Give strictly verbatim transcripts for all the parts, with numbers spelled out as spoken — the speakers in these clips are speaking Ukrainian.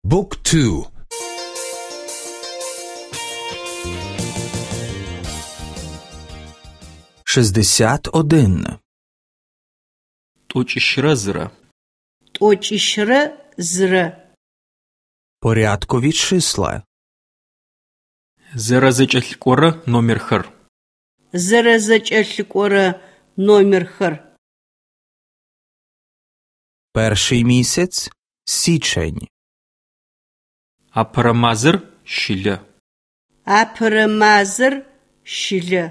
Book two. шістдесят один. Тучишра зра. Тучишра зра. Порядкові числа. Зэрэзэкӏэлъыкӏорэ номерхэр. Зэрэзэкӏэлъыкӏорэ номерхэр. Перший місяць – січень. Апэрэ мазыр щылэ. Апэрэ мазыр щылэ.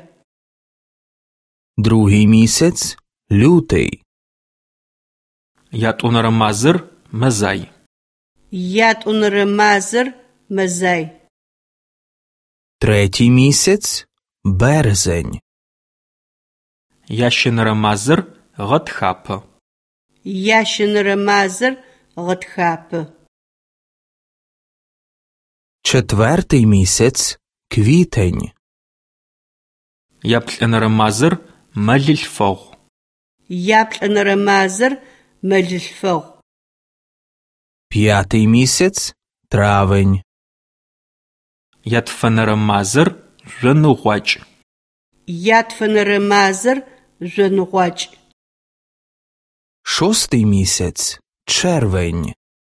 Другий місяць – лютий. Ятӏонэрэ мазыр мэзай. Ятӏонэрэ мазыр мэзай. Третій місяць – березень. Ящэнэрэ мазыр гъэтхапэ. Ящэнэрэ мазыр гъэтхапэ. Четвертий місяць – квітень. Яплӏэнэрэ мазыр мэлылъфэгъу. Яплӏэнэрэ мазыр мэлылъфэгъу. П'ятий місяць – травень. Ятфэнэрэ мазыр жъоныгъуакӏ. Ятфэнэрэ мазыр жъоныгъуакӏ. Шостий місяць – червень.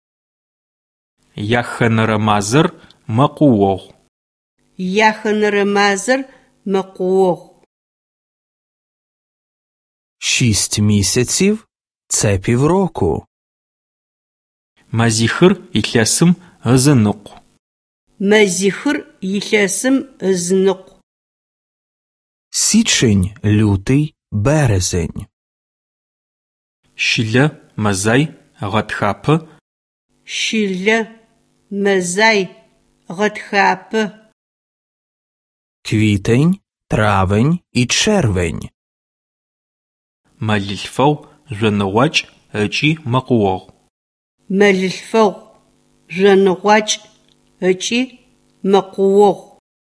Яхэнэрэ мазыр мэкъуогъу. Яхэнэрэ мазыр мэкъуогъу. Шість місяців – це півроку. Мазихыр илъэсым ызыныкъу. Мазихыр илъэсым ызыныкъу. Січень, лютий, березень. Щылэ, мэзай, гъэтхапэ. Щылэ, мэзай, гъэтхапэ. Квітень, травень і червень. Мэлылъфэгъу, жъоныгъуакӏ ыкӏи мэкъуогъу. Мэлылъфэгъу, жъоныгъуакӏ ыкӏи мэкъуогъу.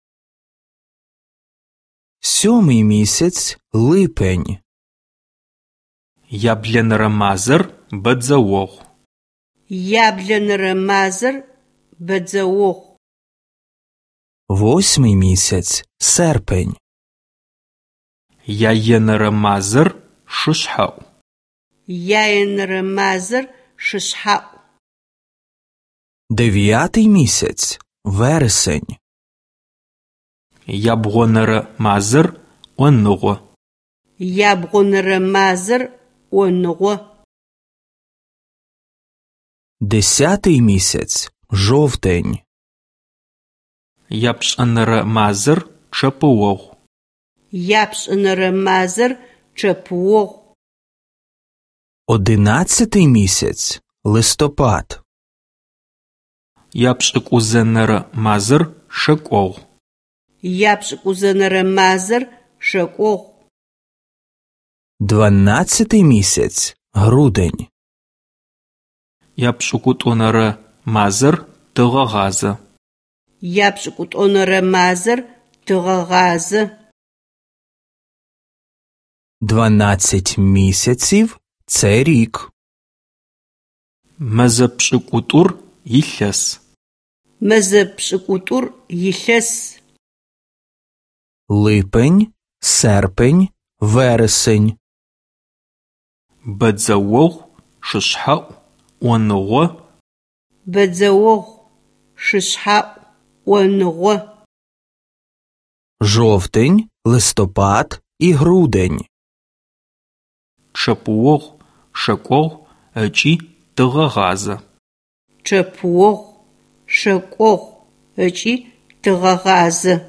Сьомий місяць – липень. Яблэнэрэ мазыр бэдзэогъу. Яблэнэрэ мазыр бэдзэогъу. Восьмий місяць – серпень. Яенэрэ мазыр шышхьэӏу. Яенэрэ мазыр шышхьэӏу. Дев'ятий місяць – вересень. Ябгъонэрэ мазыр ӏоныгъо. Ябгъонэрэ мазыр ӏоныгъо. Десятий місяць – жовтень. Япшӏэнэрэ мазыр чъэпыогъу. Япшӏэнэрэ мазыр чъэпыогъу. Одинадцятий місяць – листопад. Япшӏыкӏузэнэрэ мазыр шэкӏуэгъу. Япшӏыкӏузэнэрэ мазыр шэкӏуэгъу. Дванадцятий місяць – грудень. Япшӏыкӏутӏонэрэ мазыр тыгъэгъазэ. Япшӏыкӏутӏонэрэ мазыр тыгъэгъазэ. Дванадцять місяців – це рік. Мэзэпшӏыкӏутӏур илъэс. Мэзэпшӏыкӏутӏур илъэс. Липень, серпень, вересень. Бэдзэогъу, шышхьэӏу, ӏоныгъо. Бэдзэогъу, шышхьэӏу, ӏоныгъо. Жовтень, листопад і грудень. Чъэпыогъу, шэкӏуэгъу ыкӏи тыгъэгъазэ. Чъэпыогъу, шэкӏуэгъу ыкӏи тыгъэгъазэ.